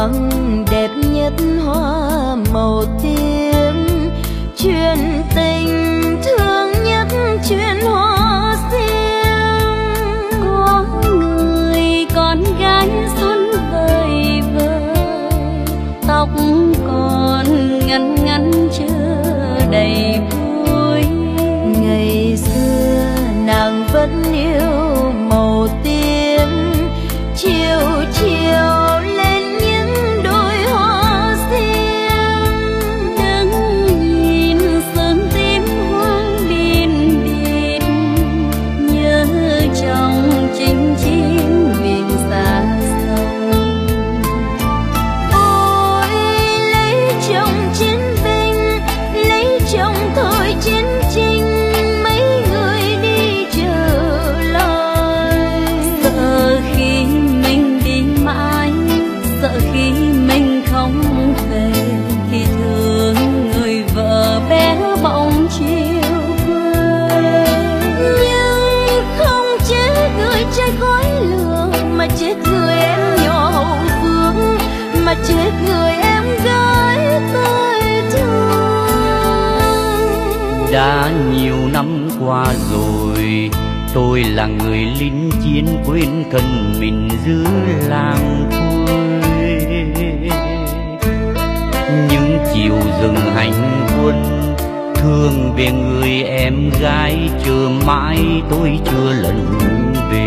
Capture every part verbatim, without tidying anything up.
thoáng đẹp nhất hoa màu tím, chuyện tình thương nhất chuyện hoa xiêm. Có người con gái xuân vời vời, tóc còn ngắn ngắn chưa đầy vui. Ngày xưa nàng vẫn yêu màu tím, chiều chiều lên những đôi hoa xiêm. Đứng nhìn sương tím hoang biên biệt, nhớ trong chinh chiến miền xa xôi. Ôi lấy chồng chiến binh, lấy chồng thời chiến tranh, mấy người đi chờ lời. Sợ khi mình đi mãi, sợ khi mình không về, thì thương người vợ bé bỏng chiều quê. Nhưng không chết người trai khói lửa, mà chết người em nhỏ hậu phương, mà chết người em gái tôi thương. Đã nhiều năm qua rồi, tôi là người lính chiến quên thân mình giữa làng quê. Những chiều rừng hành quân, thương về người em gái, chờ mãi tôi chưa lần về.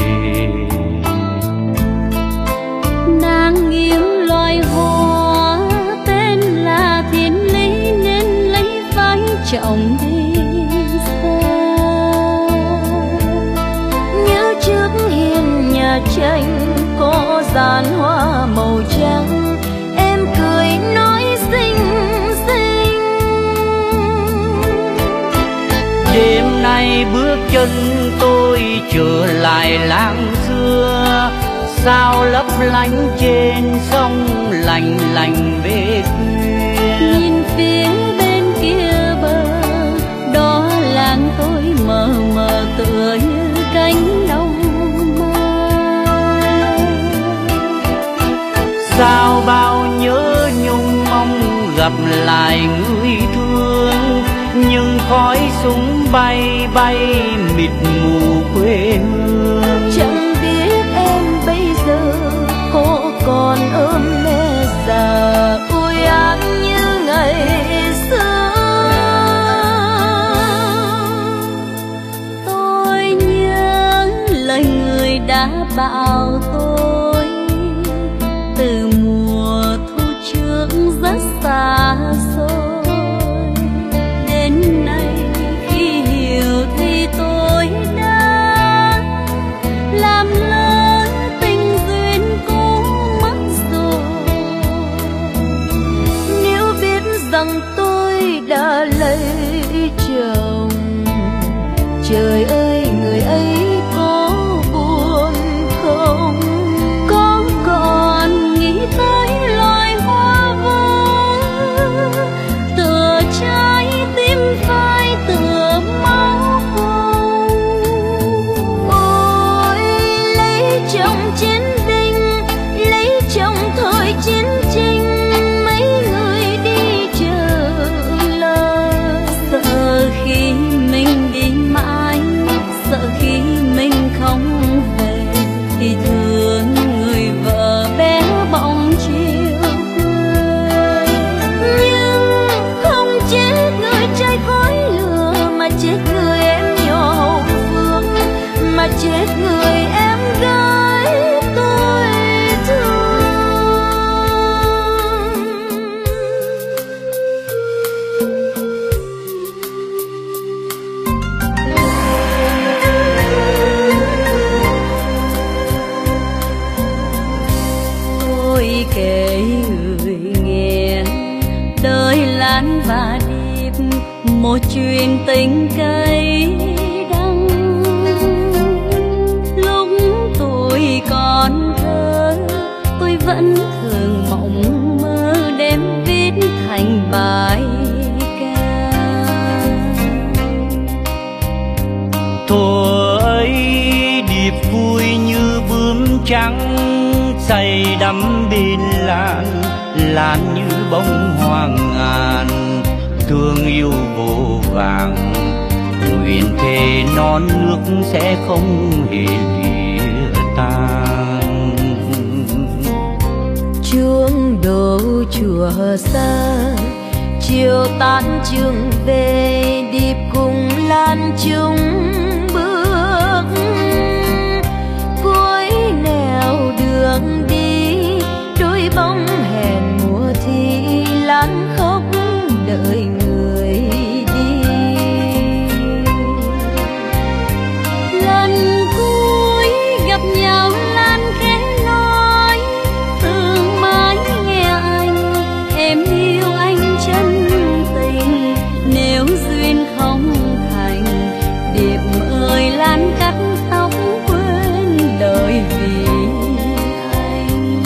Nàng yêu loài hoa tên là thiên lý, nên lấy vai chồng đi xa. Nhớ trước hiên nhà tranh có dàn hoa màu trắng, em cười nói xinh xinh. Đêm nay bước chân tôi trở lại làng xưa, sao lấp lánh trên sông lành lành về khuya. Nhìn phía bên kia bờ, đó làng tôi mờ mờ tựa như cánh đồng mai. Sao bao nhớ nhung mong gặp lại người thương, nhưng khói súng bay bay mịt mù quê hương. Chẳng biết em bây giờ có còn ôm mẹ già ôi áng như ngày xưa. Tôi nhớ lời người đã bảo tôi, từ mùa thu trước rất xa xôi. Đến nay khi hiểu thì tôi đã làm lỡ tình duyên cũ mất rồi. Nếu biết rằng tôi đã lấy chồng, trời ơi người ấy có buồn không? Có còn nghĩ tới loài hoa vỡ, tựa trái tim phai tựa máu hồng. Ôi lấy chồng chiến binh, lấy chồng thời chiến tranh, mấy người đi chờ lời. Sợ khi mình đi mãi, sợ khi mình không về, thì thương người vợ bé bỏng chiều quê. Nhưng không chết người trai khói lửa, mà chết người em nhỏ hậu phương, mà chết người em gái tôi thương. Tôi kể người nghe đời lan và điệp, một chuyện tình cay đắng. Lúc tôi còn thơ, tôi vẫn thường mộng mơ đêm viết thành bài ca. Thuở ấy điệp vui như bướm trắng, say đắm bên lan, lan như bông hoa ngàn, thương yêu vô vàng, nguyện thề non nước sẽ không hề lìa tan. Chuông đổ chùa xa, chiều tan trường về, điệp cùng lan chung bước. Cuối nẻo đường đi, đôi bóng hẹn mùa thi, lan khóc đợi người đi. Lần cuối gặp nhau lan khẽ nói, thương mãi nghe anh, em yêu anh chân tình. Nếu duyên không thành, điệp ơi lan cắt tóc quên đời vì anh.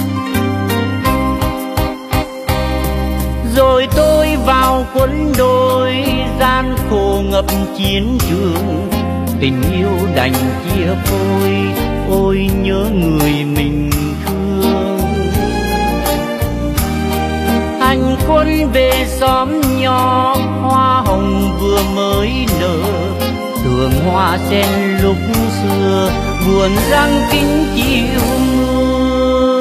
Rồi tôi vào quân đội, gian khổ ngập chiến trường, tình yêu đành chia phôi, ôi nhớ người mình thương. Hành quân về xóm nhỏ, hoa hồng vừa mới nở, tường hoa sen lúc xưa buồn răng kính chiều mưa.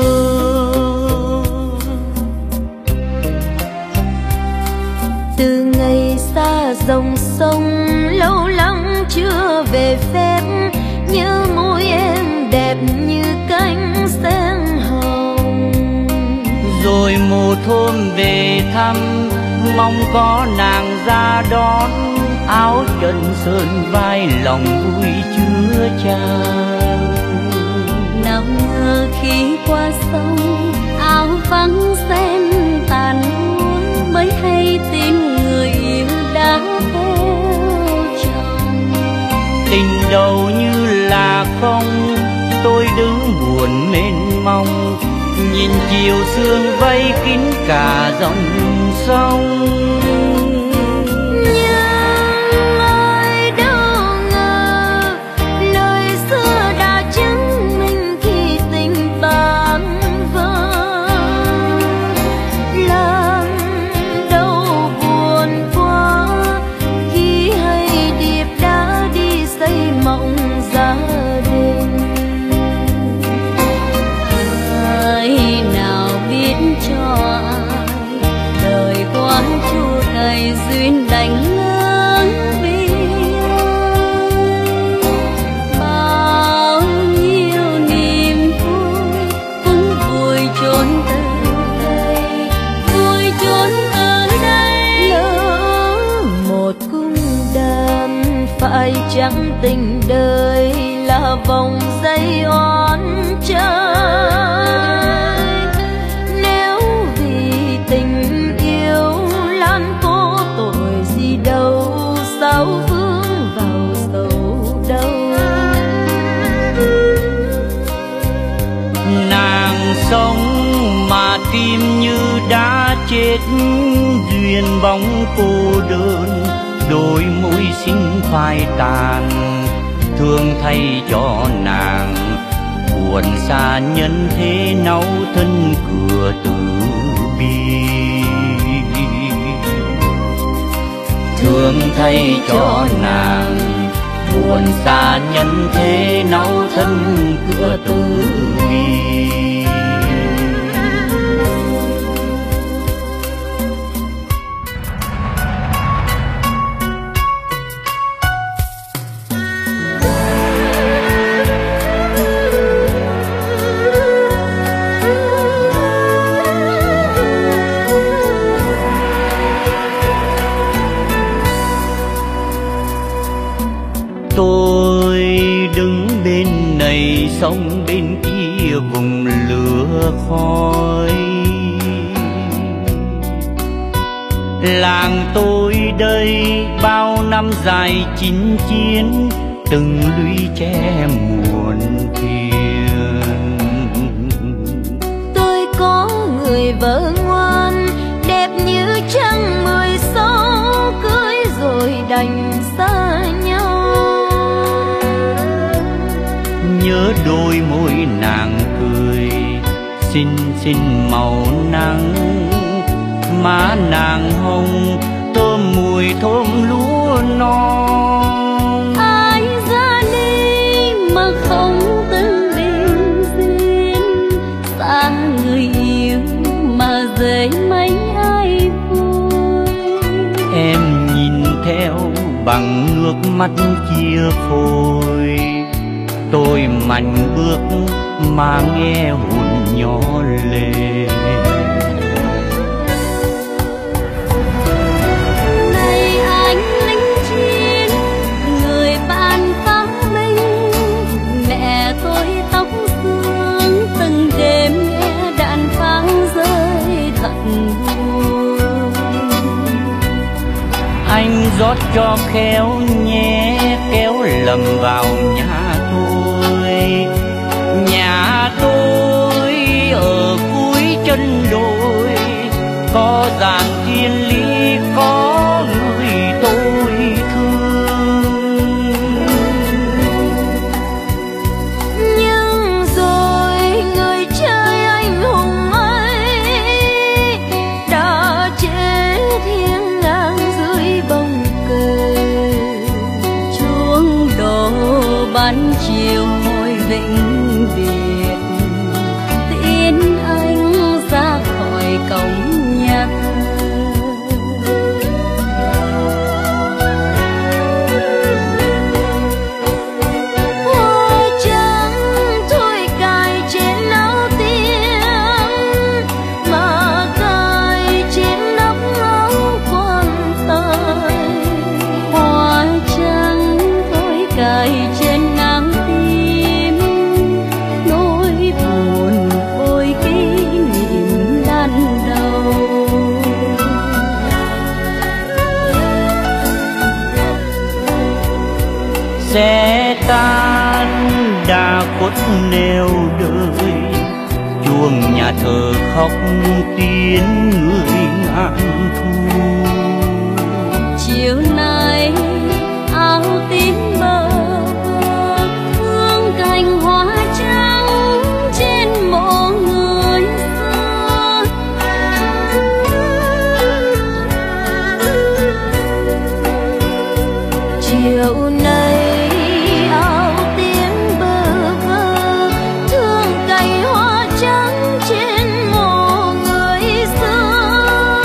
Từ ngày xa dòng sông, lâu lắm chưa về phép, nhớ môi em đẹp như cánh sen hồng. Rồi một hôm về thăm, mong có nàng ra đón, áo trần sơn vai lòng vui chứa chan. Nào ngờ khi qua sông, áo vắng sen tàn úa, mới hay tin người yêu đã theo chồng. Tình đầu như là không, tôi đứng buồn mênh mông, nhìn chiều sương vây kín cả dòng sông. Duyên đành ngỡ biếng, bao nhiêu niềm vui cũng vùi chôn ở đây, vùi chôn ở đây. Lỡ một cung đàn, phải chăng tình đời là vòng dây oan trái? Nếu vì tình yêu lan cố tội gì đâu, sao vướng vào sầu đâu? Nàng sống mà tim như đã chết, duyên bóng cô đơn, đôi môi xinh phai tàn, thương thay cho nàng, buồn xa nhân thế náu thân cửa tử bi. Thương thay cho nàng, buồn xa nhân thế náu thân cửa tử bi. Tôi đứng bên này sông bên kia vùng lửa khói, làng tôi đây bao năm dài chinh chiến, từng lũy tre muộn phiền. Tôi có người vợ ngoan, đẹp như trăng mười sáu, cưới rồi đành xa nhau. Nhớ đôi môi nàng cười, xinh xinh màu nắng, má nàng hồng thơm mùi thơm lúa non. Ai ra đi mà không từng bình duyên, xa người yêu mà rời mấy ai vui. Em nhìn theo bằng nước mắt chia phôi, tôi mạnh bước mà nghe hồn nhỏ lên. Này anh lính chiến, người bạn pháo binh, mẹ tôi tóc sương từng đêm nghe đạn pháo rơi thật buồn. Anh rót cho khéo nhé, kéo lầm vào nhà tôi. Nhà tôi ở cuối chân đồi, có dàn thiên lý có người tôi thương. Nhưng rồi người trai anh hùng ấy đã chết thiêng ngang dưới bóng cờ. Chuông đổ ban chiều ngôi vĩnh biệt, tiễn anh ra khỏi cổng nhà thờ. Hoa trắng thôi cài trên áo tiên, mà cài trên nóc áo quan tài. Hoa trắng thôi cài trên áo tim, nỗi buồn ôi kỷ niệm đan đầu. Sẽ tan đã khuất neo đời, chuông nhà thờ khóc tiếng người ngàn thu. Chiều nay áo tím bờ vơ, hương cành hoa trắng trên mộ người xưa. Chiều nay áo tím bơ vơ, thương cành hoa trắng trên mộ người xưa.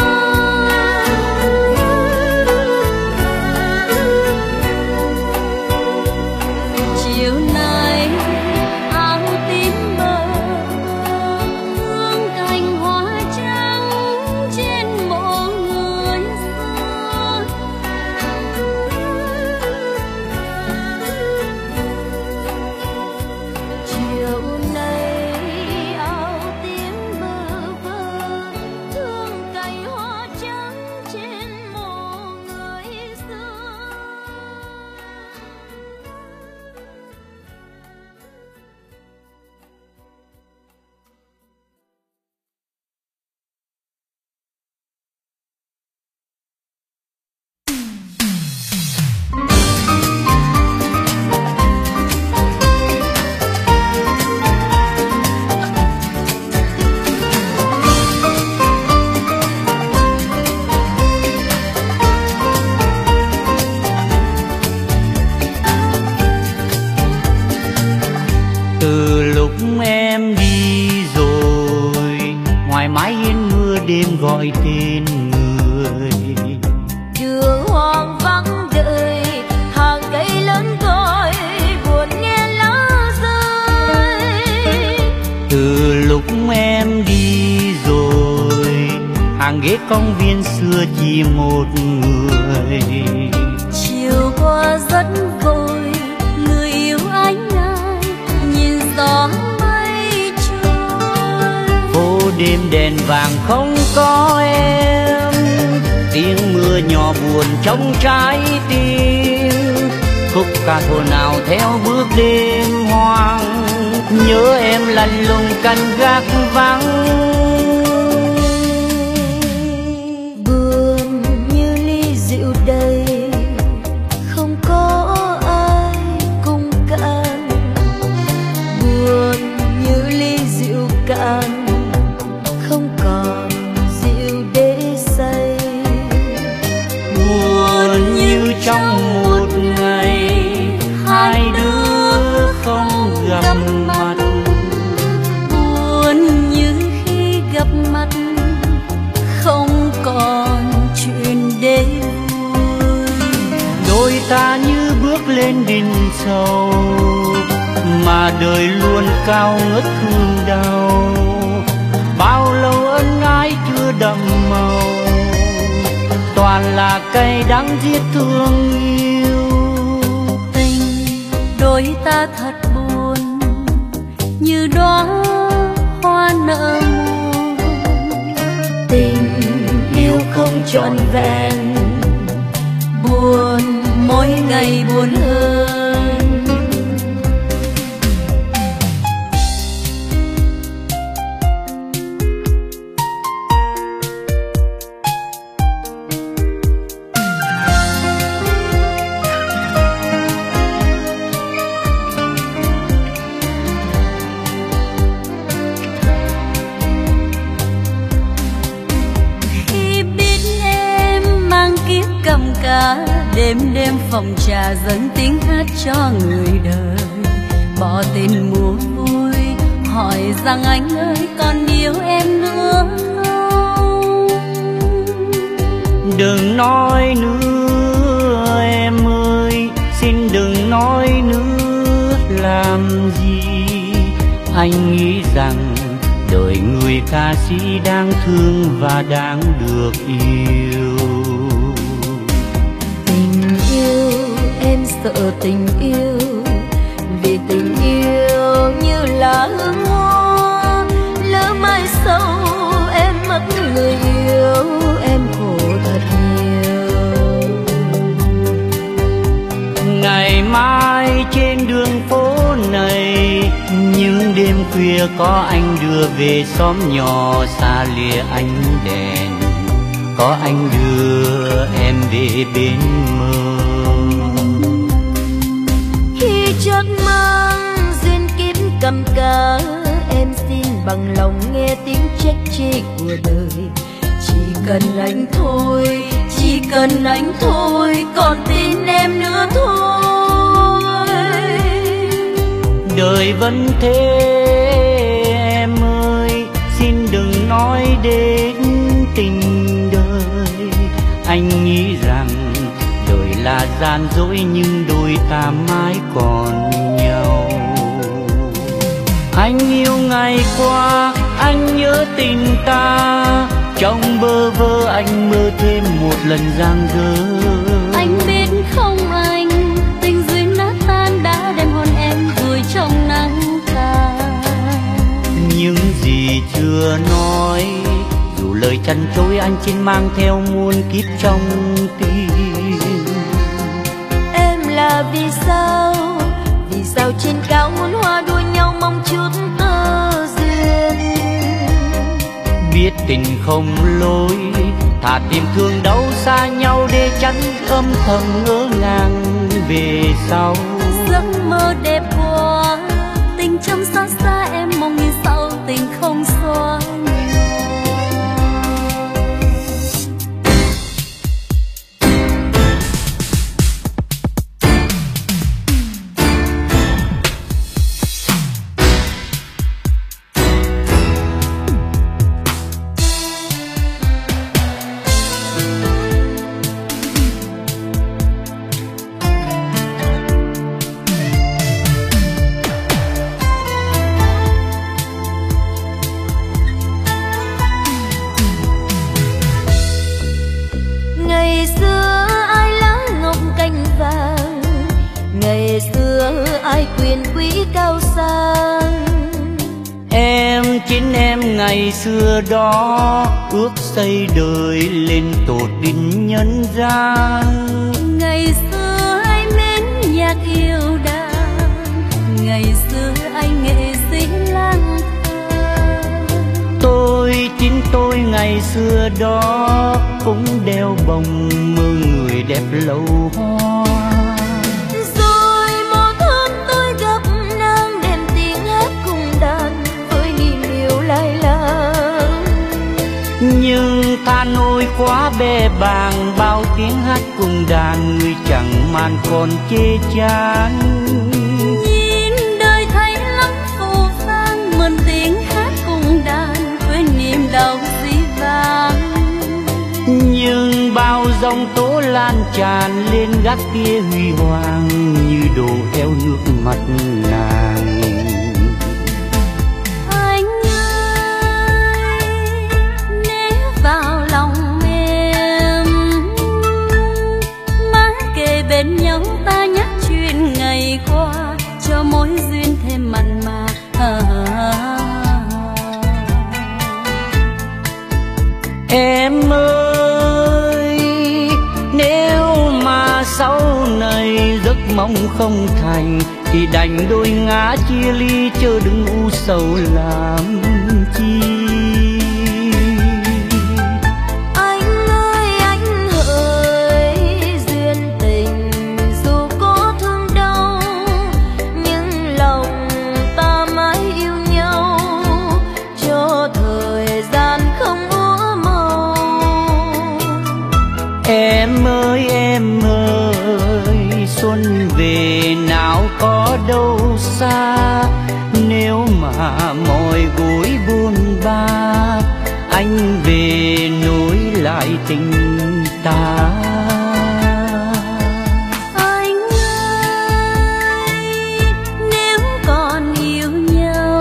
Chiều nay áo tím bờ vơ, hương cành hoa trắng trên mộ người xưa. Chiều nay áo tím bơ vơ, thương cành hoa trắng trên mộ người xưa. Từ lúc em đi rồi, ngoài mái hiên mưa đêm gọi tên người. Đường hoang vắng đời, hàng cây lớn gọi buồn nghe lá rơi. Từ lúc em đi rồi, hàng ghế công viên xưa chỉ một người. Chiều qua rất vội, người yêu anh ai nhìn gió mây trôi. Phố đêm đèn vàng không có em, tiếng mưa nhỏ buồn trong trái tim. Khúc ca thổ nào theo bước đêm hoang, nhớ em lạnh lùng canh gác vắng. Buồn như ly rượu đầy, không có ai cùng cạn. Buồn như ly rượu cạn, không còn dịu để say. Buồn như trong một ngày hai đứa không gặp mặt, buồn như khi gặp mặt không còn chuyện để vui. đôi ta như bước lên đỉnh sâu mà đời luôn cao ngất thương đau. Bao lâu ân ái chưa đậm màu, toàn là cay đắng giết thương yêu. Tình đôi ta thật buồn như đóa hoa nở muôn. Tình yêu không trọn vẹn, Buồn mỗi ngày buồn hơn. Đêm đêm phòng trà dâng tiếng hát cho người đời, bỏ tình mua vui hỏi rằng anh ơi còn yêu em nữa không. Đừng nói nữa em ơi, xin đừng nói nữa làm gì. Anh nghĩ rằng đời người ca sĩ đáng thương và đáng được yêu. em sợ tình yêu, vì tình yêu như là hương hoa, lỡ mai sau em mất người yêu, em khổ thật nhiều. Ngày mai trên đường phố này, những đêm khuya có anh đưa về xóm nhỏ xa lìa ánh đèn, có anh đưa em về bên mơ. Khi chắc mang duyên kiếp cầm cờ, em xin bằng lòng nghe tiếng trách chê của đời. Chỉ cần anh thôi, chỉ cần anh thôi, còn tin em nữa thôi. Đời vẫn thế em ơi, xin đừng nói đến tình đời. Anh nghĩ rằng đời là gian dối nhưng đôi ta mãi còn nhau. Anh yêu ngày qua, anh nhớ tình ta, trong bơ vơ anh mơ thêm một lần giang dở. Anh biết không anh, tình duyên nát tan đã đem hồn em vùi trong nắng tàn. Những gì chưa nói, dù lời chăn trối anh xin mang theo muôn kiếp trong tim. Em là vì sao, vì sao trên cao muôn hoa đua nhau mong chút tơ duyên. Biết tình không lối, thà tìm thương đâu xa nhau để tránh âm thầm ngỡ ngàng về sau. Giấc mơ đẹp quá, tình trong xa xa em mong như sau tình không xóa. Chính em ngày xưa đó ước xây đời lên tột đỉnh nhân gian. Ngày xưa anh mến nhạc yêu đàn, ngày xưa anh nghệ sĩ lang thang. Tôi chính tôi ngày xưa đó cũng đeo bồng mơ người đẹp lâu hoa. Nhưng tha nỗi quá bè bàng, bao tiếng hát cùng đàn người chẳng màn còn chê chán. Nhìn đời thấy lắm phù vang, mượn tiếng hát cùng đàn quên niềm đau dĩ vãng. Nhưng bao dòng tố lan tràn lên gác kia huy hoàng, như đổ theo nước mắt nàng. Anh ơi, nếu vào lòng em, má kề bên nhau ta nhắc chuyện ngày qua, cho mối duyên thêm mặn mà. À, em ơi, nếu mà sau này giấc mong không thành, thì đành đôi ngã chia ly, chớ đừng u sầu làm chi. Anh ơi anh hỡi, duyên tình dù có thương đau, nhưng lòng ta mãi yêu nhau, cho thời gian không úa màu. Em ơi em ơi, xuân về nào có đâu xa, nếu mà mỏi gối buồn ba, anh về nối lại tình ta. anh ơi, nếu còn yêu nhau,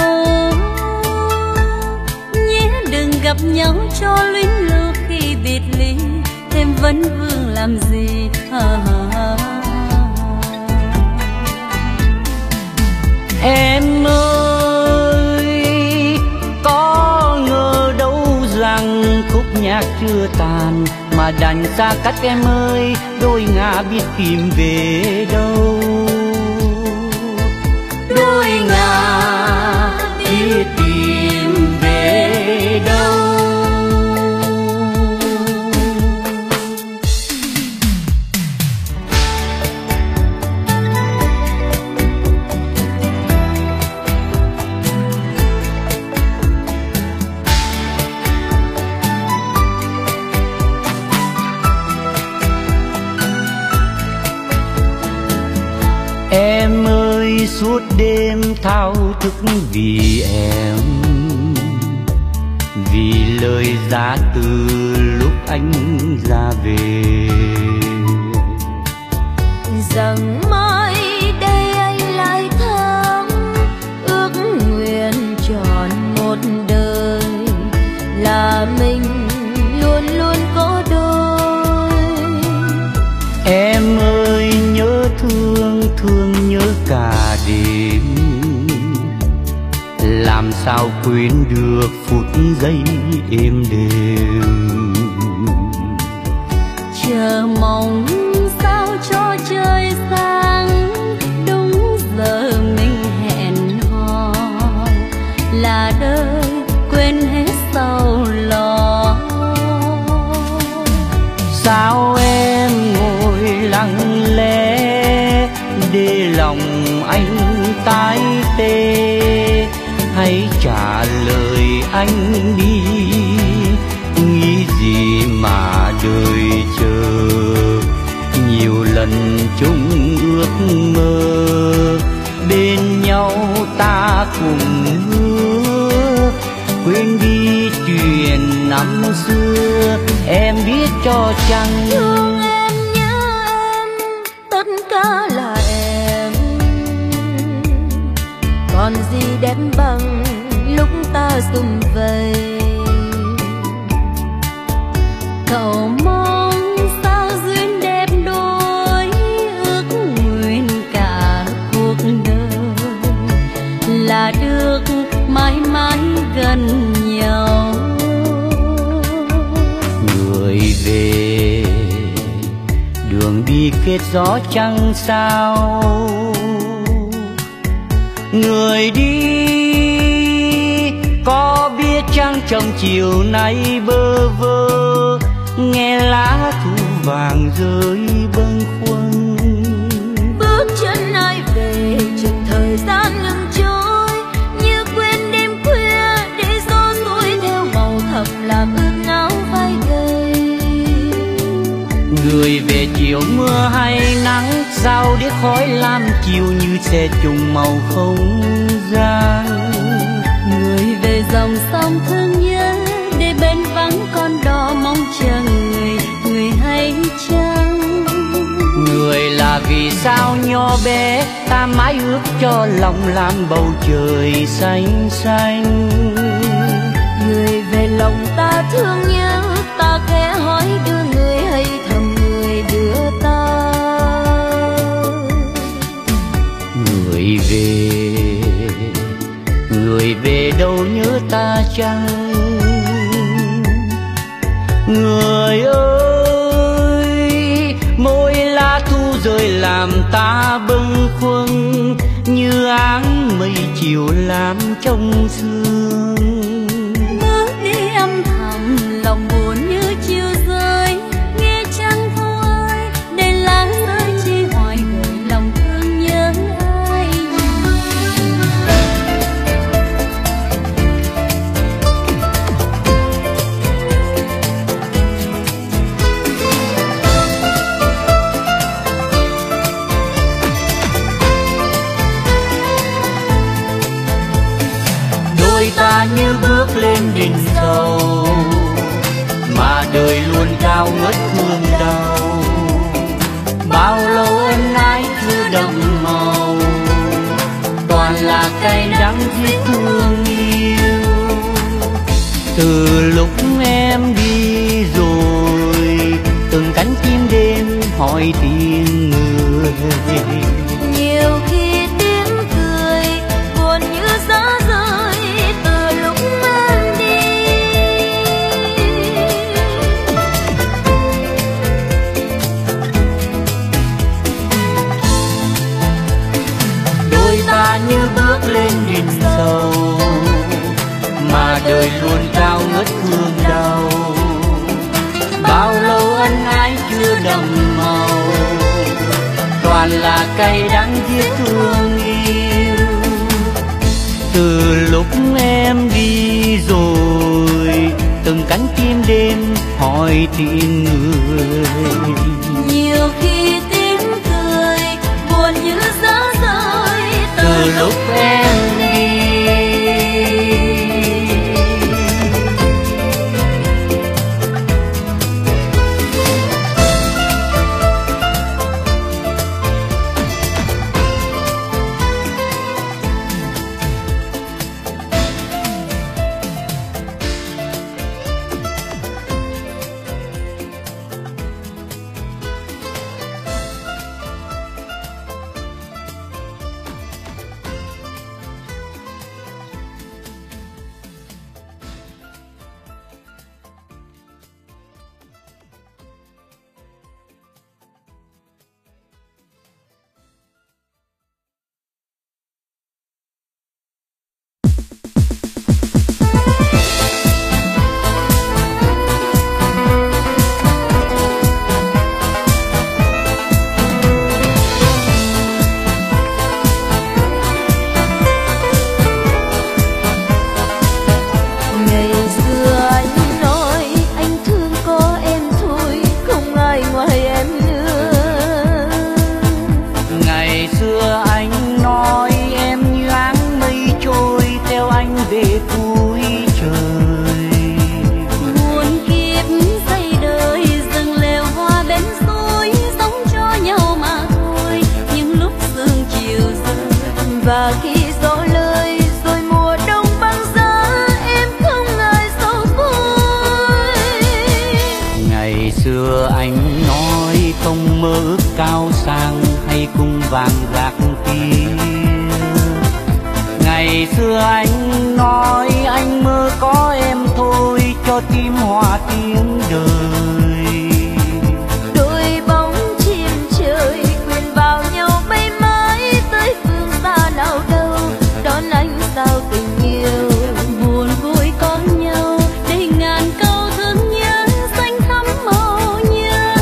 nhé đừng gặp nhau cho luyến lưu khi biệt ly, thêm vấn vương làm gì. À, Em ơi, có ngờ đâu rằng khúc nhạc chưa tàn, mà đành xa cách em ơi, đôi ngả biết tìm về đâu. Đôi ngả biết tìm về đâu. Em ơi, suốt đêm thao thức vì em, vì lời giá từ lúc anh ra về. Rằng mai đây anh lại thắm, ước nguyện tròn một đời, là mình luôn luôn có đôi. Em ơi, nhớ thương thương nhớ cả đêm, làm sao quên được phút giây êm đềm. chờ mong sao cho trời sáng, đúng giờ mình hẹn hò, là đời quên hết sầu lo. Sao em ngồi lặng lẽ để lòng anh tái tê, hãy trả lời anh đi, nghĩ gì mà đời chờ. Nhiều lần chung ước mơ, bên nhau ta cùng hứa, quên đi chuyện năm xưa, em biết cho chăng. Thương em nhớ em, tất cả là em, còn gì đẹp bằng lúc ta sum vầy. Cậu mong sao duyên đẹp đôi, ước nguyện cả cuộc đời là được mãi mãi gần nhau. Người về đường đi kết gió chẳng sao, người đi có biết chăng trong chiều nay bơ vơ, nghe lá thu vàng rơi bâng khuâng. Bước chân ai về chợt thời gian ngừng trôi, như quên đêm khuya để gió xuôi theo màu thầm làm ước ngã. Người về chiều mưa hay nắng, sao điếc khói lam chiều như xe trùng màu không gian. Người về dòng sông thương nhớ, để bên vắng con đò mong chờ người, người hay chăng? Người là vì sao nhỏ bé, ta mãi ước cho lòng làm bầu trời xanh xanh. Người về lòng ta thương nhớ, ta khẽ hỏi đưa người hay thầm người đưa ta. Người về, người về đâu nhớ ta chăng? Người ơi, mỗi lá thu rơi làm ta bâng khuâng, như áng mây chiều làm trong sương. Bước đi âm thầm lòng buồn như chiều rơi, nghe trăng thu ơi, để lá rơi chi hoài gợi lòng thương nhớ ai. Đôi ta như bước lên đỉnh sầu, mà đời luôn cao ngất hương đau. Bao lâu ân ái chưa đậm màu, toàn là cay đắng giết thương yêu. Từ lúc em đi rồi, từng cánh chim đêm hỏi tiếng người. Nhiều khi tiếng cười buồn như gió rơi từ lúc em đi. Đôi ta như bước lên đỉnh sầu, mà đời luôn cao ngất hương đau. Bao lâu ân ái chưa đậm màu, toàn là cay đắng giết thương yêu. Từ lúc em đi rồi, từng cánh chim đêm hỏi tiếng người. Nhiều khi tiếng cười buồn như gió rơi Từ lúc em đi. Và khi gió lời rồi mùa đông băng giá, em không ngại sầu vui. Ngày xưa anh nói không mơ ước cao sang hay cung vàng gạc kia. Ngày xưa anh nói anh mơ có em thôi, cho tim hòa tiếng đời. Đôi bóng chim trời quyện vào nhau bay mãi tới phương xa nào đâu, đón anh sao tình yêu. Buồn vui có nhau để ngàn câu thương nhớ xanh thắm màu nhớ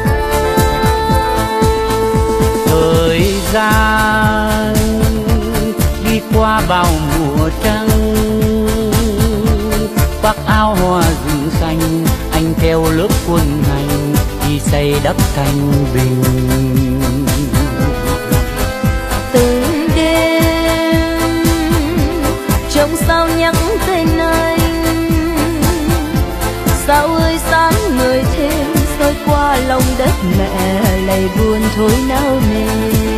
thương. Thời gian đi qua bao mùa trăng, khoác áo hoa rừng xanh, anh theo lớp quân hành đi xây đắp thanh bình. Từng đêm trong sao nhắn tên anh, sao ơi sáng người thêm soi qua lòng đất mẹ, lầy buồn thôi nao nề.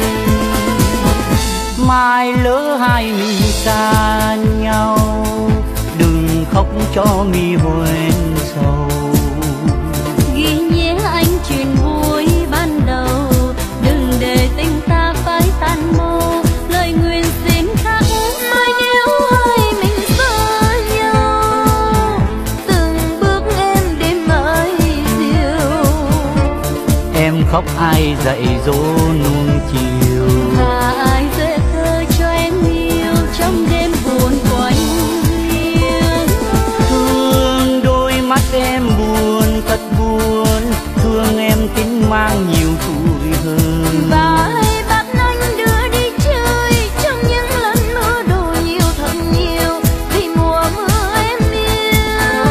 Mai lỡ hai mình xa nhau, đừng khóc cho mi hoen sầu. Ghi nhé anh chuyện vui ban đầu, đừng để tình ta phải tan mô. Lời nguyện xin khắc mai nếu hai mình xa nhau, từng bước em đêm mãi diều. Em khóc ai dạy dỗ nuông chiều, và ai dễ thơ cho em yêu trong đêm buồn quạnh hiu. Thương đôi mắt em buồn thật buồn, thương em tính mang nhiều tuổi hơn. Và hãy bắt anh đưa đi chơi trong những lần mưa đổ nhiều thật nhiều, vì mùa mưa em yêu.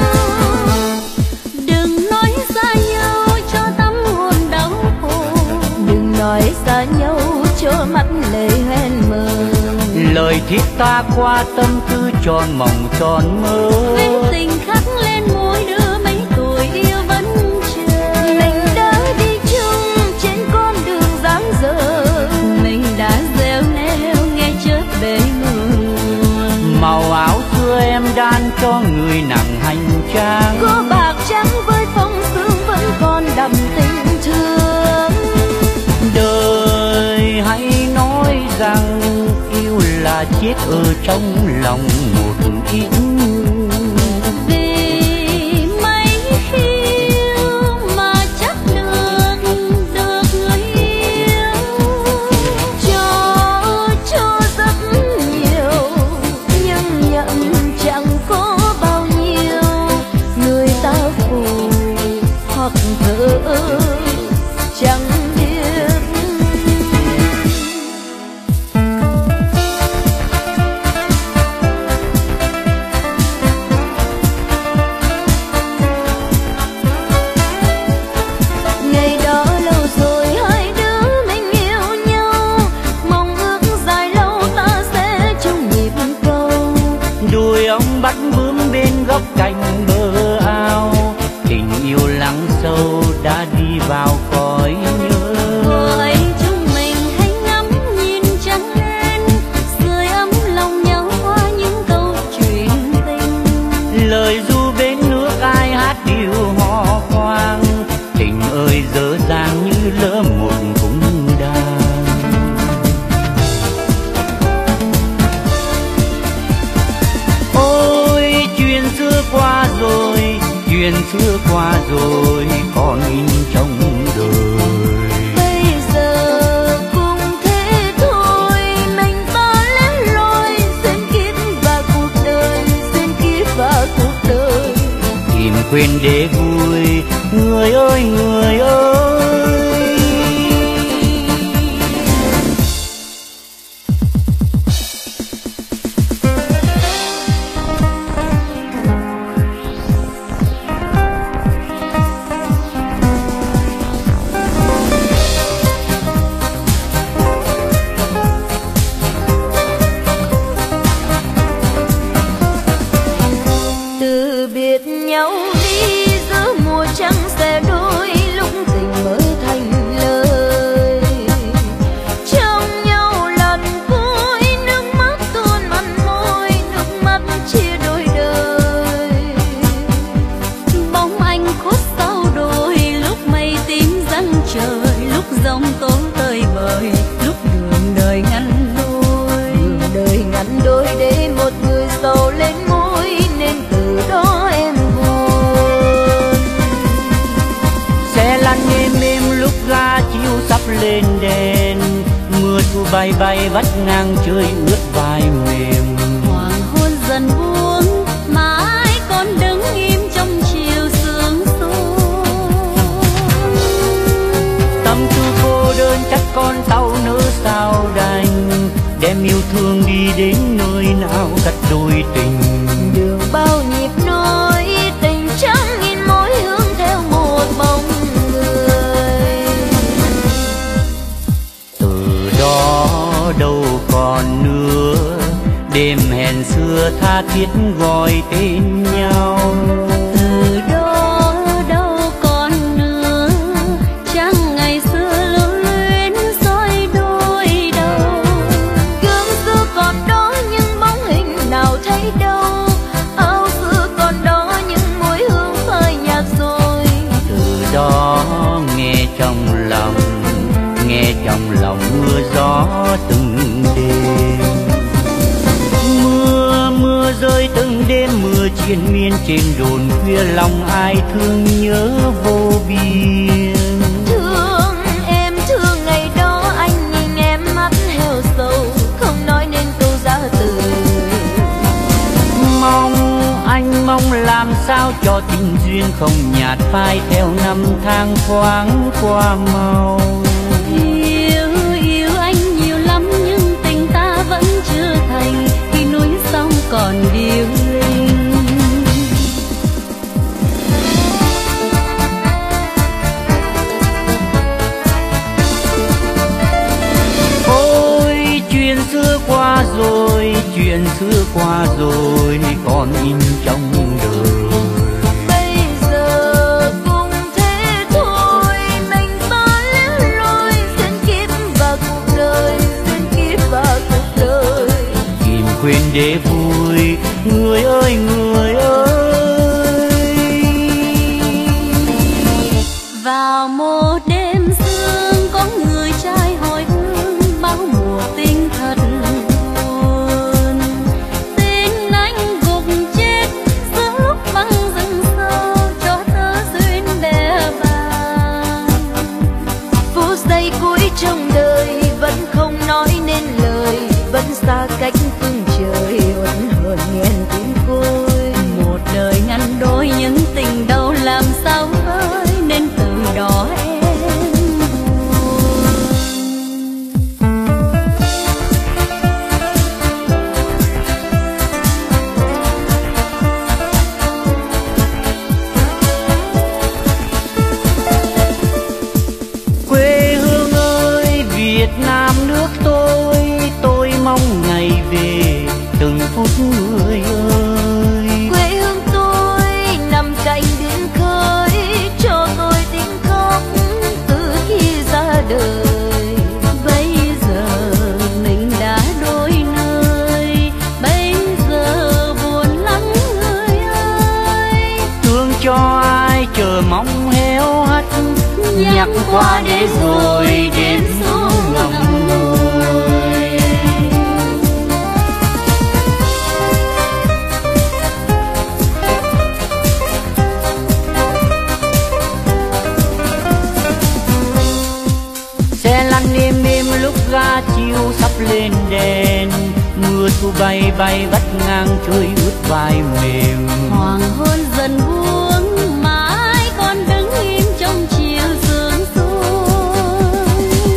Đừng nói xa nhau cho tâm hồn đau khổ, Đừng nói xa nhau cho mắt lệ hoen mờ. Lời thiết ta qua tâm tư tròn mộng tròn mơ. vết tình khắc lên môi đưa mấy tuổi yêu vẫn chờ. Mình đã đi chung trên con đường dáng dở, Mình đã gieo neo nghe chớp bể mưa. Màu áo xưa em đan cho người nặng hành trang, có bạc trắng với phong sương vẫn còn đậm tình thương. đời hãy nói rằng yêu là chết ở trong lòng một ít. Vì mấy khiêu mà chắc được được người yêu. Cho cho rất nhiều nhưng nhận chẳng có bao nhiêu. Người ta vội hoặc thở chẳng biết. Ngày đó lâu rồi hai đứa mình yêu nhau, mong ước dài lâu ta sẽ chung nhịp cầu. Đuôi ông bắt bướm bên góc cạnh bờ ao, tình yêu lắng sâu đã đi vào cõi nhớ. Vừa ấy chúng mình hãy ngắm nhìn trăng lên, sưởi ấm lòng nhau qua những câu chuyện tình. Lời ru bên nước ai hát điệu hò khoang, tình ơi dở dang như lỡ một cung đàn. Ôi chuyện xưa qua rồi, chuyện xưa qua rồi còn in trong đời. Bây giờ cũng thế thôi, mình ta lén loi xuyên kiếp và cuộc đời, xuyên kiếp và cuộc đời. Tìm quên để vui, người ơi người ơi. Từ biệt nhau đi giữa mùa trăng sẽ đôi, lúc tình mới thành lời. Trong nhau lần cuối nước mắt tuôn mặn môi, nước mắt chia đôi đời. Bóng anh khuất sau đồi, lúc mây tím răng trời, lúc giông tố tơi bời, lúc đường đời ngăn đôi. Đường đời ngắn đôi để một người giàu lên ngôi, nên từ đó em buồn. Xe lăn êm êm lúc ga chiếu sắp lên đèn, mưa thu bay bay vắt ngang trời ướt vai mềm. Hoàng hôn dần buông mà ai còn đứng im trong chiều sương xuống. Tâm tư cô đơn chắc con tàu nỡ sao đành, đem yêu thương đi đến nơi nào cắt đôi tình. Đường bao nhịp nối tình trắng nghìn mối hướng theo một bóng người. tha thiết gọi tên nhau. Từ đó đâu còn nữa, chẳng ngày xưa lưu luyến dối đôi đầu. Gương xưa còn đó nhưng bóng hình nào thấy đâu, áo xưa còn đó nhưng mùi hương phai nhạt rồi. Từ đó nghe trong lòng, nghe trong lòng mưa gió từng đêm. Mưa mưa rơi từng đêm, mưa triền miên trên đồn khuya, lòng ai thương nhớ vô biên. Thương em thương ngày đó, anh nhìn em mắt heo sầu, không nói nên câu ra từ. Mong anh mong làm sao cho tình duyên không nhạt phai theo năm tháng thoáng qua mau. Yêu yêu anh nhiều lắm nhưng tình ta vẫn chưa thành, khi núi sông còn điêu linh. Ôi chuyện xưa qua rồi, chuyện xưa qua rồi còn in trong đời. Bây giờ cũng thế thôi, mình ta lẻ loi, duyên kiếp và cuộc đời, duyên kiếp và cuộc đời. Tìm quên để vui, người ơi người ơi. Vào một đêm sương có người trai hồi hương, bao mùa tình thật buồn. Tin anh gục chết giữa lúc băng rừng sâu, cho tớ duyên bè bàng. Phút giây cuối trong đời vẫn không nói nên lời, vẫn xa cách phương trời uẩn hờn nghẹn tiếng côi. Một đời ngăn đôi những tình đâu làm sao vơi, nên từ đó em Quê hương ơi Việt Nam nước tôi, tôi mong ngày về từng phút người ơi. Quê hương tôi nằm cạnh biển khơi, cho tôi tiếng khóc từ khi ra đời. bây giờ mình đã đôi nơi, bây giờ buồn lắm người ơi. Thương cho ai chờ mong héo hắt, nhắc qua để rồi đến xuống ngậm ngùi. Xe lăn êm êm lúc ga chiều sắp lên đèn, mưa thu bay bay vắt ngang trời ướt vai mềm. Hoàng hôn dần buông mà ai còn đứng im trong chiều sương xuống.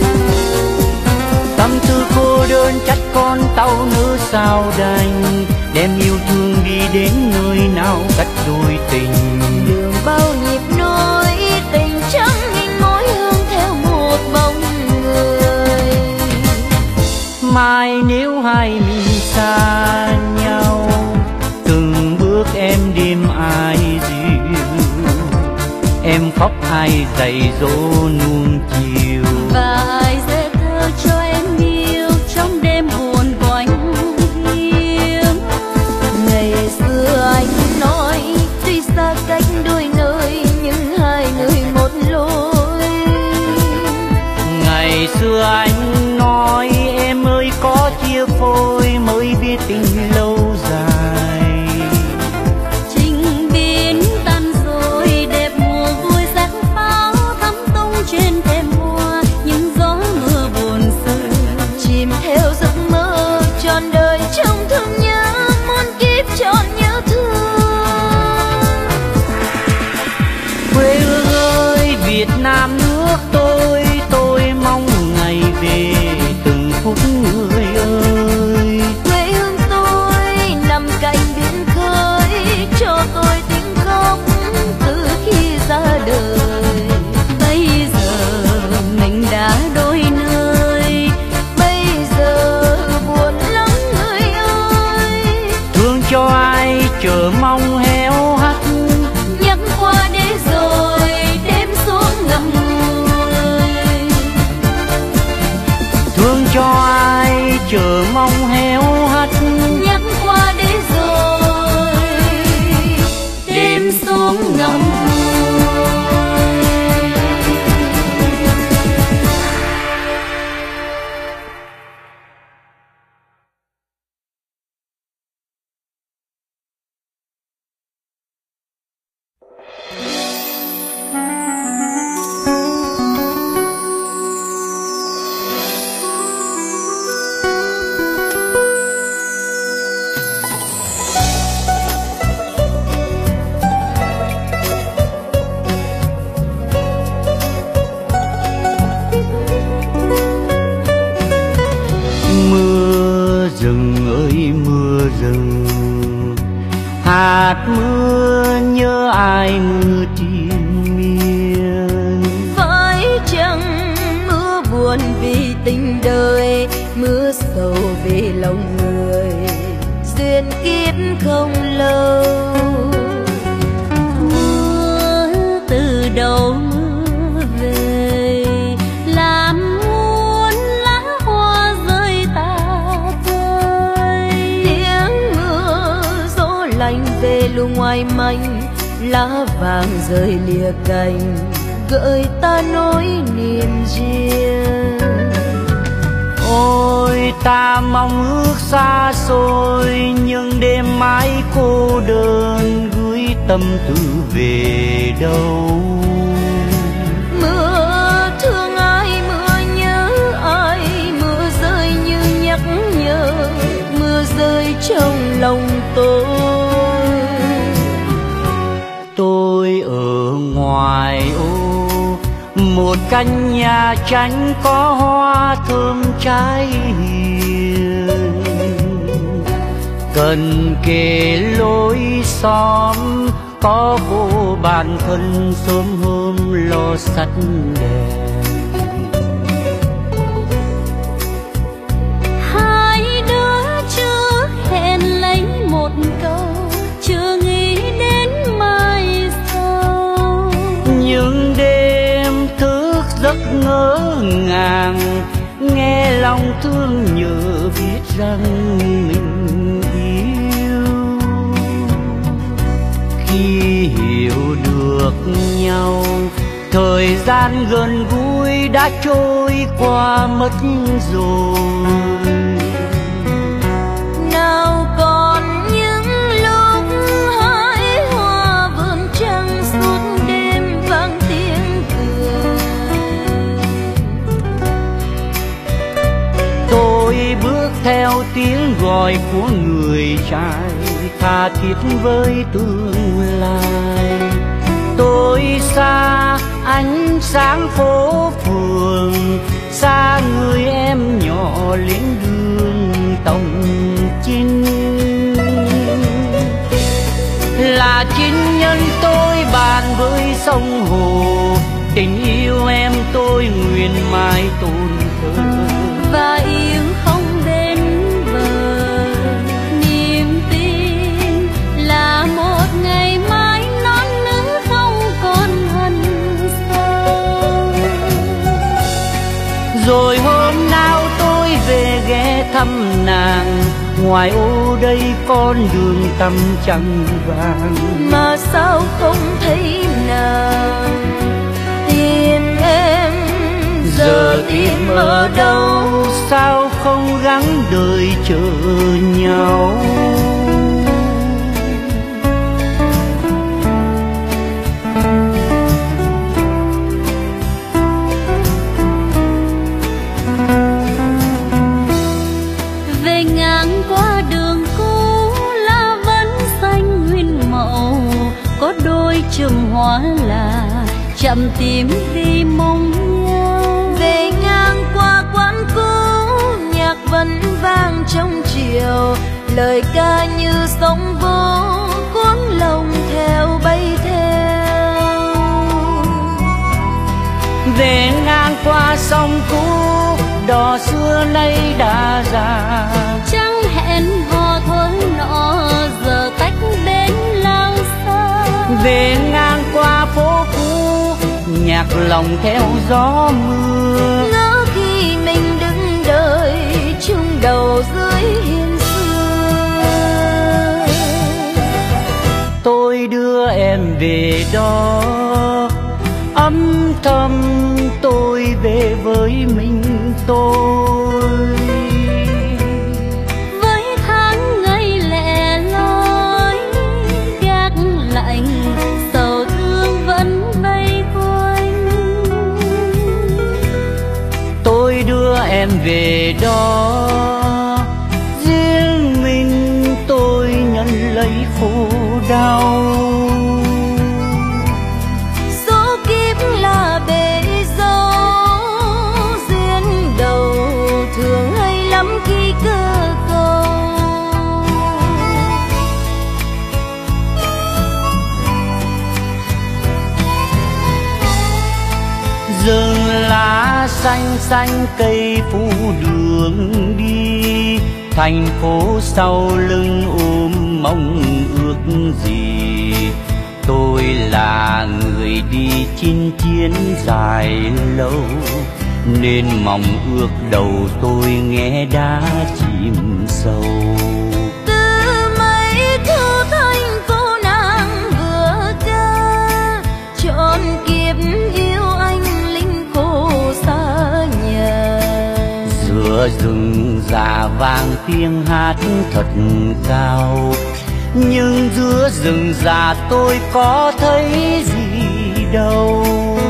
Tâm tư cô đơn trách con tàu nữ sao đành, đem yêu thương đi đến nơi nào cách đôi tình. Đường bao nhịp nối tình trắng nghìn mối hương theo một bóng người. Mai nếu hai mình xa nhau, từng bước em đêm ai dịu, em khóc ai dạy dỗ nuông chiều. Và ai sẽ thơ cho em yêu trong đêm buồn quạnh hiu. Ngày xưa anh nói tuy xa cách đôi nơi nhưng hai người một lối. Ngày xưa anh nói em ơi có chia phôi mới biết tình lâu dài. Trình biến tan rồi đẹp mùa vui sắc pháo thắm tung trên thềm hoa, những gió mưa buồn xưa Chìm theo giấc mơ trọn đời trong thương nhớ, muôn kiếp trọn nhớ thương. Quê hương ơi Việt Nam nước tôi, tôi mong ngày về từng phút người ơi. Quê hương tôi nằm cạnh biển khơi, cho tôi tiếng khóc từ khi ra đời. bây giờ mình đã đôi nơi, Bây giờ buồn lắm người ơi. Thương cho lòng người, duyên kiếp không lâu. Mưa từ đầu mưa về, làm muôn lá hoa rơi tả tơi. Tiếng mưa gió lạnh về lu ngoài manh, lá vàng rơi lìa cành, gợi ta nỗi niềm riêng. Ôi ta mong ước xa xôi, nhưng đêm mãi cô đơn gửi tâm tư về đâu. Mưa thương ai, mưa nhớ ai, mưa rơi như nhắc nhở, mưa rơi trong lòng tôi. Tôi ở ngoài ô, một căn nhà tranh có hoa thơm trái hiền, cần kề lối xóm có cô bạn thân sớm hôm lo sắt đèn. Hai đứa chưa hẹn lấy một câu, chưa nghĩ đến mai sau. Nhưng đêm thức giấc ngỡ ngàng, nghe lòng thương nhớ biết rằng mình yêu. Khi hiểu được nhau, thời gian gần gũi đã trôi qua mất rồi. Nào còn những lúc hái hoa vườn trăng suốt đêm vang tiếng cười. Tôi bước theo tiếng gọi của người trai, tha thiết với tương lai. Tôi xa ánh sáng phố phường, xa người em nhỏ lên đường Tổng Chinh. Là chính nhân tôi bàn với sông hồ, tình yêu em tôi nguyện mãi tôn thờ. Và yêu không đến bờ, niềm tin là một ngày mai non nữ không còn hằn sâu. Rồi hôm nào tôi về ghé thăm nàng, ngoài ô đây con đường tăm trăng vàng. Mà sao không thấy nàng, tìm em Giờ tìm ở đâu, sao không gắng đợi chờ nhau. Về ngang qua đường cũ, lá vẫn xanh nguyên màu, có đôi chùm hoa là chậm tím vì mong nhau. về ngang qua quán cũ, nhạc vẫn vang trong chiều, lời ca như sóng vỗ cuốn lòng theo bay theo. Về ngang qua sông cũ, đò xưa nay đã già. Chẳng hẹn hò thôi nọ, giờ tách bên lao xa. Về ngang qua phố cũ, nhạc lòng theo gió mưa. Ngỡ khi mình đứng đợi chung đầu dưới hiên xưa. Tôi đưa em về đó, âm thầm tôi về với mình tôi. Với tháng ngày lẻ loi gác lạnh, sầu thương vẫn vây quanh. Tôi đưa em về đó, riêng mình tôi nhận lấy khổ đau. Số kiếp là bể dâu, duyên đầu thường hay lắm khi cơ cầu. Rừng lá xanh xanh cây phủ đường đi, thành phố sau lưng ôm mong ước gì. Tôi là người đi chinh chiến dài lâu, nên mong ước đầu tôi nghe đã chìm sâu. Từ mấy thu thanh cô nàng vừa ca, trọn kiếp yêu anh linh cô xa nhà. Giữa rừng già vang tiếng hát thật cao, nhưng giữa rừng già tôi có thấy gì đâu.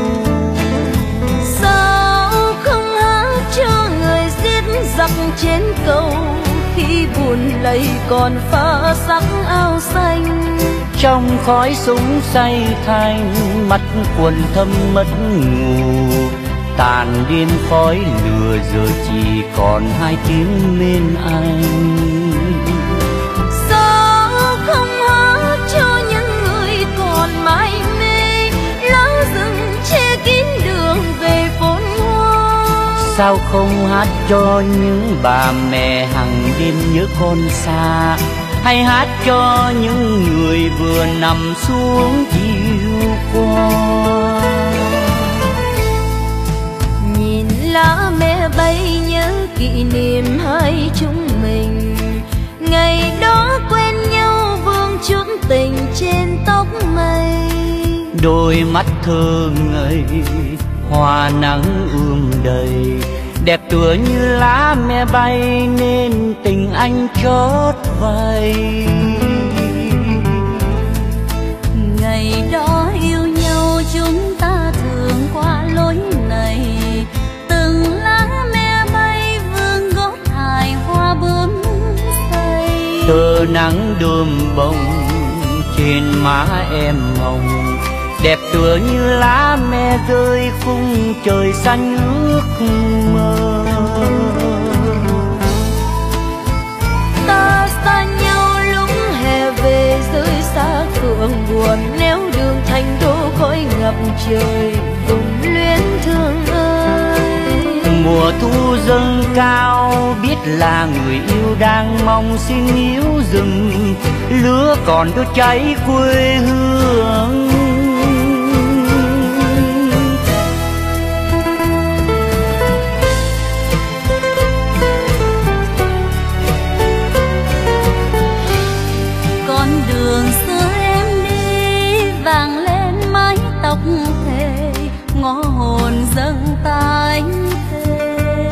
Sao không hát cho người giết giặc trên cầu, khi buồn lầy còn pha sắc áo xanh. Trong khói súng say thành, mắt quần thâm mất ngủ, tàn điên khói lửa giờ chỉ còn hai tiếng bên anh. Sao không hát cho những người còn mãi mê, lá rừng che kín đường về phồn hoa. Sao không hát cho những bà mẹ hằng đêm nhớ con xa, hay hát cho những người vừa nằm xuống chiều qua. Nhìn lá me bay nhớ kỷ niệm hai chúng mình, ngày đó quen nhau vương chút tình trên tóc mây. Đôi mắt thơ ngây hoa nắng ươm đầy, đẹp tựa như lá me bay nên tình anh chót vay. Ngày đó yêu nhau chúng ta thường qua lối này, từng lá me bay vương gót hài hoa bướm say. Tơ nắng đơm bông trên má em hồng, đẹp tựa như lá me rơi khung trời xanh ước mơ. Ta xa nhau lúc hè về rơi xa phượng buồn, nếu đường thành đô khói ngập trời vùng luyến thương ơi. Mùa thu dâng cao biết là người yêu đang mong xin níu rừng, lửa còn đốt cháy quê hương. Ngõ hồn dâng tay thề,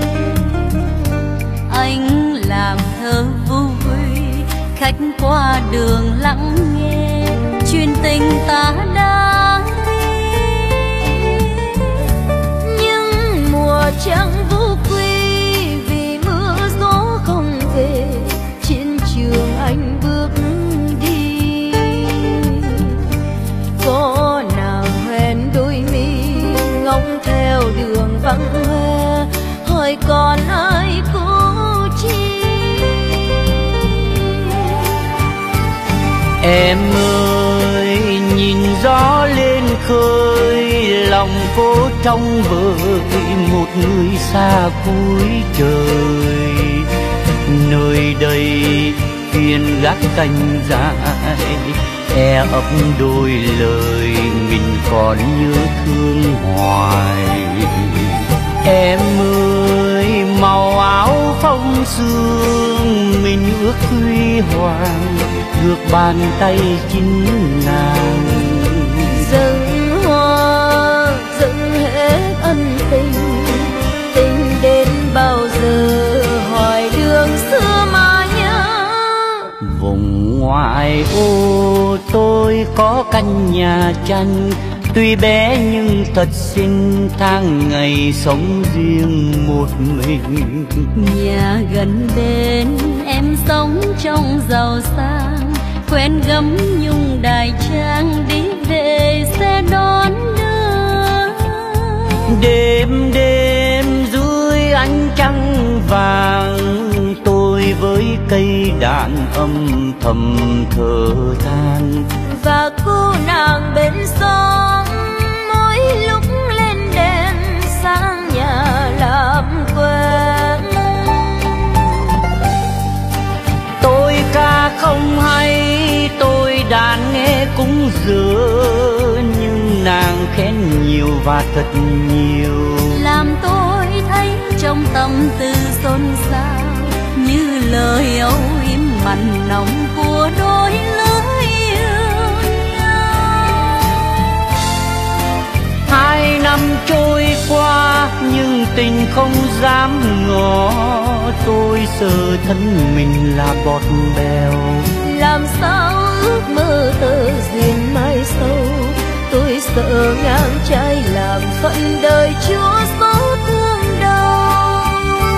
anh làm thơ vui khách qua đường lắng nghe chuyện tình ta đã đi. Nhưng mùa trăng vũ quy vì mưa gió không về, chiến trường anh bước đi. Có nào hẹn đôi mi ngóng theo đường vắng hoe, hỏi còn ai cố chi. Em ơi nhìn gió lên khơi, lòng phố trong vơi một người xa cuối trời. Nơi đây phiên gác canh dài, e ấp đôi lời mình còn nhớ thương hoài. Em ơi màu áo phong sương, mình ước huy hoàng ngược bàn tay chính nàng. Dâng hoa dâng hết ân tình, tình đến bao giờ hỏi đường xưa mà nhớ. Vùng ngoại ô tôi có căn nhà tranh, tuy bé nhưng thật xinh, tháng ngày sống riêng một mình. Nhà gần bên em sống trong giàu sang, quen gấm nhung đài trang đi về xe đón đưa. Đêm đêm dưới ánh trăng vàng, tôi với cây đàn âm thầm thở than. Và cô nàng bên sông mỗi lúc lên đèn sang nhà làm quen. dở, nhưng nàng khen nhiều và thật nhiều, làm tôi thấy trong tâm tư xôn xao như lời âu yếm mặn nồng của đôi lứa yêu nhau. Hai năm trôi qua nhưng tình không dám ngỏ, tôi sợ thân mình là bọt bèo, làm sao ước mơ tơ duyên mai sau. Tôi sợ ngang trái làm phận đời chúa số thương đau.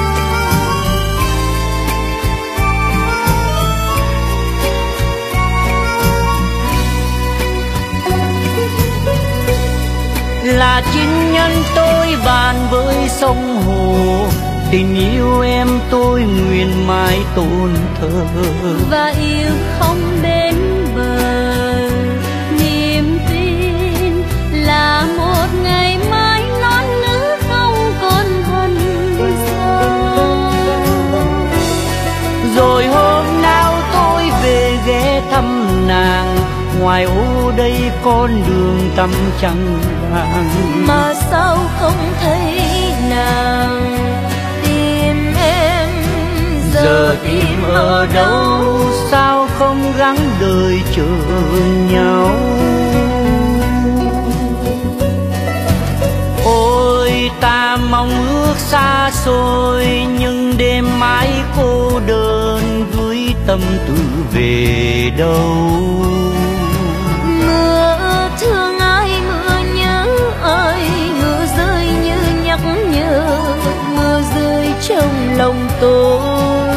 Là chính nhân tôi bàn với sông hồ, tình yêu em tôi nguyện mãi tôn thờ, và yêu không đến bờ. Niềm tin là một ngày mai non nước không còn thân xa. Rồi hôm nào tôi về ghé thăm nàng, ngoài ô đây con đường tăm trăng vàng, Mà sao không thấy nàng? Tìm em giờ, giờ tìm ở đâu? Sao không gắng đời chờ nhau? Ôi ta mong ước xa xôi, nhưng đêm mãi cô đơn gửi tâm tư về đâu? Mưa thương ai, mưa nhớ ai, mưa rơi như nhắc nhở, mưa rơi trong lòng tôi.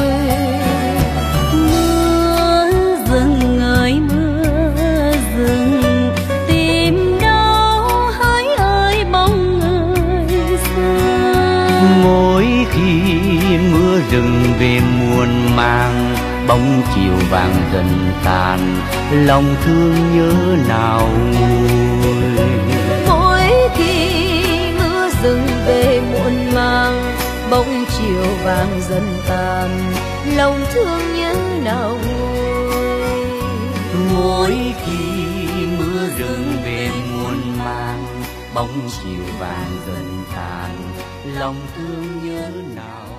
Mưa rừng ơi mưa rừng, tìm đâu hỡi ơi bóng người xa. Mỗi khi mưa rừng về muôn màng, bóng chiều vàng dần tàn, lòng thương nhớ nào nguôi. Mỗi khi mưa rừng về muộn màng, bóng chiều vàng dần tàn, lòng thương nhớ nào nguôi. Mỗi khi mưa rừng về muôn màng, bóng chiều vàng dần tàn, lòng thương nhớ nào